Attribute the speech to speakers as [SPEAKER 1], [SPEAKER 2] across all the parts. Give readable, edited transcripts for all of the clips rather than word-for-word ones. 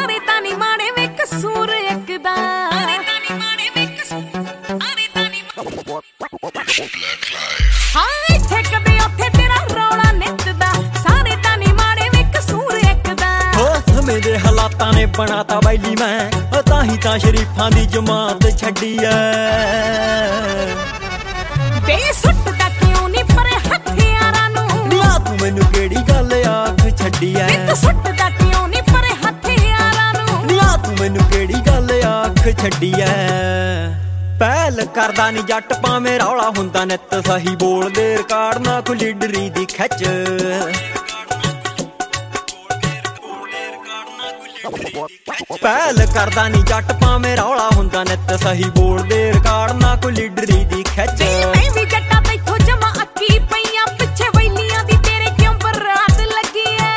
[SPEAKER 1] ਸਾਰੇ ਤਾਂ ਨੀ ਮਾੜੇ ਵੇ ਕਸੂਰ ਇੱਕ ਦਾ ਹਾਂ ਇੱਥੇ ਕਦੇ ਉੱਥੇ ਤੇਰਾ ਰੌਲਾ ਨਿੱਤ ਦਾ ਸਾਰੇ ਤਾਂ ਨੀ ਮਾੜੇ ਵੇ ਕਸੂਰ ਇੱਕ ਦਾ
[SPEAKER 2] ਹੋ ਸਮੇਂ ਦੇ ਹਾਲਾਤਾਂ ਨੇ ਬਣਾਤਾ ਬੈਲੀ ਮੈਂ ਤਾਂ ਹੀ ਤਾਂ ਸ਼ਰੀਫਾਂ ਦੀ ਜਮਾਤ ਛੱਡੀ ਐ
[SPEAKER 1] ਵੇ ਸੁੱਟਦਾ ਕਿਉਂ ਨੀ ਪਰ ਹਥਿਆਰਾਂ ਨੂੰ
[SPEAKER 2] ਨੀ ਆ ਤੂੰ ਮੈਨੂੰ ਕਿਹੜੀ ਗੱਲ ਆਖ ਛੱਡੀ ਐ
[SPEAKER 1] ਵੇ ਤੂੰ ਸੁੱਟਦਾ ਕਿਉਂ ਨੀ ਪਰ ਹਥਿਆਰਾਂ ਨੂੰ
[SPEAKER 2] ਨੀ ਆ ਤੂੰ ਮੈਨੂੰ ਕਿਹੜੀ ਗੱਲ ਆਖ ਛੱਡੀ ਐ ਪਹਿਲ ਕਰਦਾ ਨੀ ਜੱਟ ਭਾਵੇਂ ਰੌਲਾ ਹੁੰਦਾ ਨਿੱਤ ਸਹੀ ਬੋਲਦੇ ਰਿਕਾਰਡ ਨਾ ਕੋਈ ਲੀਡਰੀ ਦੀ ਖਿੱਚ ਪਹਿਲ ਕਰਦਾ ਨੀ ਜੱਟ ਭਾਵੇਂ ਰੌਲਾ ਹੁੰਦਾ ਨਿੱਤ ਸਹੀ ਬੋਲਦੇ ਰਿਕਾਰਡ ਨਾ ਕੋਈ ਲੀਡਰੀ ਦੀ ਖਿੱਚ
[SPEAKER 1] ਮੈਂ ਵੀ ਜੱਟਾਂ ਤੈਥੋਂ ਜਮਾ ਅੱਕੀ ਪਈਆਂ ਪਿੱਛੇ ਵੈਲੀਆਂ ਦੀ ਤੇਰੇ ਕਿਉਂ ਬਰਾਤ ਲੱਗੀ ਐ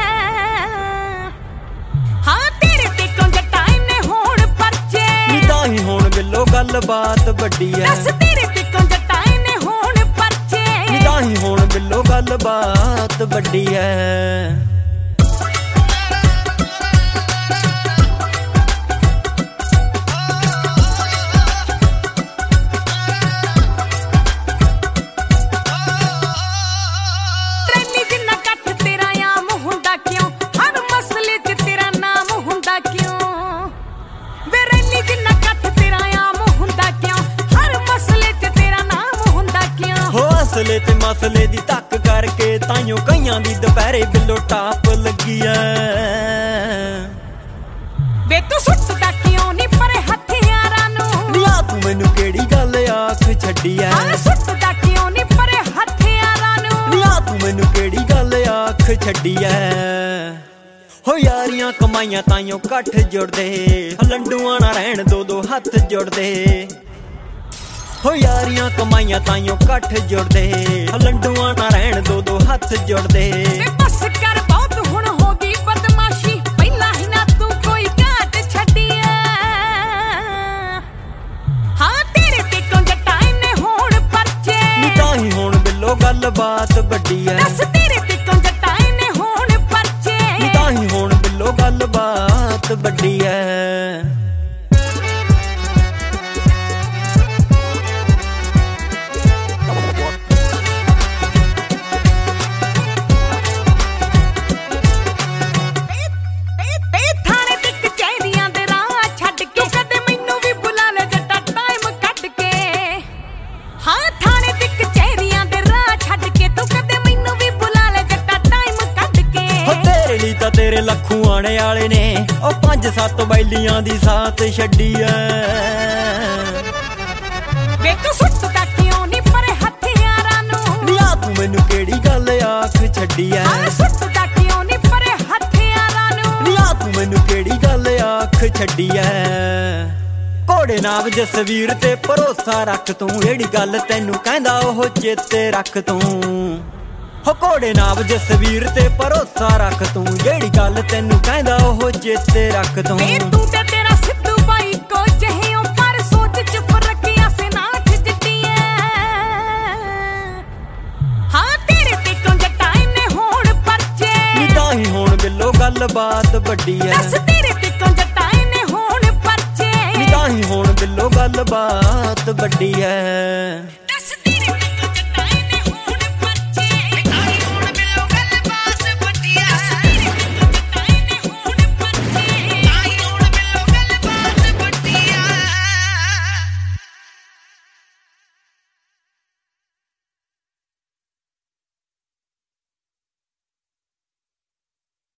[SPEAKER 1] ਹਾਂ ਤੇਰੇ ਤੇ ਕਿਉਂ ਜੱਟਾਂ ਇੰਨੇ ਹੋਣ ਪਰਚੇ
[SPEAKER 2] ਨੀ ਤਾਂ ਹੀ ਹੁਣ ਬਿੱਲੋ ਗੱਲਬਾਤ ਵੱਡੀ ਐ
[SPEAKER 1] ਦੱਸ ਤੇਰੇ ਤੇ ਕਿਉਂ ਜੱਟਾਂ ਇੰਨੇ ਹੋਣ ਪਰਚੇ
[SPEAKER 2] ਨੀ ਤਾਂ ਹੀ ਹੁਣ ਬਿੱਲੋ ਗੱਲਬਾਤ ਵੱਡੀ ਐ ਮਸਲੇ ਤੇ ਮਸਲੇ ਦੀ ਧੱਕ ਕਰਕੇ ਤਾਈਓ ਕਈਆਂ ਦੀ ਦੁਪਹਿਰੇ ਬਿੱਲੋ ਟਾਪ ਲੱਗੀ ਐ
[SPEAKER 1] ਵੇ ਤੂੰ ਸੁੱਟਦਾ ਕਿਉਂ ਨੀ ਪਰ ਹਥਿਆਰਾਂ ਨੂੰ
[SPEAKER 2] ਨੀ ਆ ਤੂੰ ਮੈਨੂੰ ਕਿਹੜੀ ਗੱਲ ਆਖ ਛੱਡੀ ਐ
[SPEAKER 1] ਹਾਂ ਸੁੱਟਦਾ ਕਿਉਂ ਨੀ ਪਰ ਹਥਿਆਰਾਂ ਨੂੰ
[SPEAKER 2] ਨੀ ਆ ਤੂੰ ਮੈਨੂੰ ਕਿਹੜੀ ਗੱਲ ਆਖ ਛੱਡੀ ਐ ਹੋ ਯਾਰੀਆਂ ਕਮਾਈਆਂ ਤਾਈਓ ਇਕੱਠ ਜੁੜਦੇ ਲੰਡੂਆਂ ਨਾ ਰਹਿਣ ਦੋ ਦੋ ਹੱਥ ਜੁੜਦੇ ਹੋ ਯਾਰੀਆਂ ਕਮਾਈਆਂ ਤਾਈਓ ਇਕੱਠ ਜੁੜਦੇ ਲੰਡੂਆਂ ਨਾ ਰਹਿਣ ਦੋ ਦੋ ਹੱਥ ਜੁੜਦੇ
[SPEAKER 1] ਵੇ ਬਸ ਕਰ ਬਹੁਤ ਹੁਣ ਹੋ ਗਈ ਬਦਮਾਸ਼ੀ ਪਹਿਲਾਂ ਹੀ ਨਾ ਤੂੰ ਕੋਈ ਘਾਟ ਛੱਡੀ ਐ ਹਾਂ ਤੇਰੇ ਤੇ ਕਿਉਂ ਜੱਟਾਂ ਇੰਨੇ ਹੋਣ ਪਰਚੇ
[SPEAKER 2] ਨੀ ਤਾਂ ਹੀ ਹੁਣ ਬਿੱਲੋ ਗੱਲਬਾਤ ਵੱਡੀ ਐ
[SPEAKER 1] ਦੱਸ ਤੇਰੇ ਤੇ ਕਿਉਂ ਜੱਟਾਂ ਇੰਨੇ ਹੋਣ ਪਰਚੇ
[SPEAKER 2] ਨੀ ਤਾਂ ਹੀ ਹੁਣ ਬਿੱਲੋ ਗੱਲਬਾਤ ਵੱਡੀ ਐ ਤੇਰੇ ਲੱਖੂ ਆਣੇ ਵਾਲੇ ਨੇ ਉਹ 5-7 ਬੈਲੀਆਂ ਦੀ ਸਾਥ ਛੱਡੀ ਐ
[SPEAKER 1] ਵੇ ਤੂੰ ਸੁੱਟਦਾ ਕਿਉਂ ਨੀ ਪਰ ਹਥਿਆਰਾਂ ਨੂੰ
[SPEAKER 2] ਨੀ ਆ ਤੂੰ ਮੈਨੂੰ ਕਿਹੜੀ ਗੱਲ ਆਖ ਛੱਡੀ ਐ
[SPEAKER 1] ਹਾਂ ਸੁੱਟਦਾ ਕਿਉਂ ਨੀ ਪਰ ਹਥਿਆਰਾਂ ਨੂੰ
[SPEAKER 2] ਨੀ ਆ ਤੂੰ ਮੈਨੂੰ ਕਿਹੜੀ ਗੱਲ ਆਖ ਛੱਡੀ ਐ ਘੋੜੇ ਨਾਮ ਜਸਵੀਰ ਤੇ ਭਰੋਸਾ ਰੱਖ ਤੂੰ ਜਿਹੜੀ ਗੱਲ ਤੈਨੂੰ ਕਹਿੰਦਾ ਉਹ ਚੇਤੇ ਰੱਖ ਤੂੰ ਹੋ ਘੋੜੇ ਨਾਮ ਜਸਵੀਰ ਤੇ ਭਰੋਸਾ ਰੱਖ ਤੂੰ ਜਿਹੜੀ ਗੱਲ ਤੈਨੂੰ ਕਹਿੰਦਾ ਉਹ ਚੇਤੇ ਰੱਖ ਤੂੰ
[SPEAKER 1] ਵੇ ਤੂੰ ਤੇ ਤੇਰਾ ਸਿੱਧੂ ਬਾਈ ਕੋ ਜਹਿਓ ਪਰ ਸੋਚ ਚ ਫਰਕਿਆ ਸੇ ਨਾਠ ਜਿੱਤੀ ਐ ਹਾਂ ਤੇਰੇ ਤੇ ਕਿਉਂ ਜੱਟਾਂ ਇੰਨੇ ਹੋਣ ਪਰਚੇ
[SPEAKER 2] ਨੀ ਤਾਂ ਹੀ ਹੁਣ ਬਿੱਲੋ ਗੱਲਬਾਤ ਵੱਡੀ ਐ
[SPEAKER 1] ਦੱਸ ਤੇਰੇ ਤੇ ਕਿਉਂ ਜੱਟਾਂ ਇੰਨੇ ਹੋਣ ਪਰਚੇ
[SPEAKER 2] ਨੀ ਤਾਂ ਹੀ ਹੁਣ ਬਿੱਲੋ ਗੱਲਬਾਤ ਵੱਡੀ ਐ